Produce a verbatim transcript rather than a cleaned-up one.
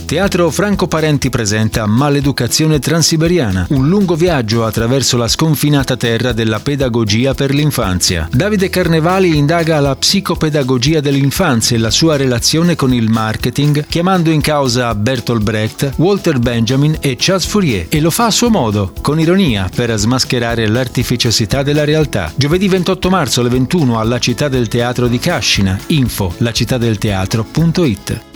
Teatro Franco Parenti presenta Maleducazione Transiberiana, un lungo viaggio attraverso la sconfinata terra della pedagogia per l'infanzia. Davide Carnevali indaga la psicopedagogia dell'infanzia e la sua relazione con il marketing, chiamando in causa Bertolt Brecht, Walter Benjamin e Charles Fourier, e lo fa a suo modo, con ironia, per smascherare l'artificiosità della realtà. Giovedì ventotto marzo alle ventuno alla Città del Teatro di Cascina. Info lacittadelteatro punto it.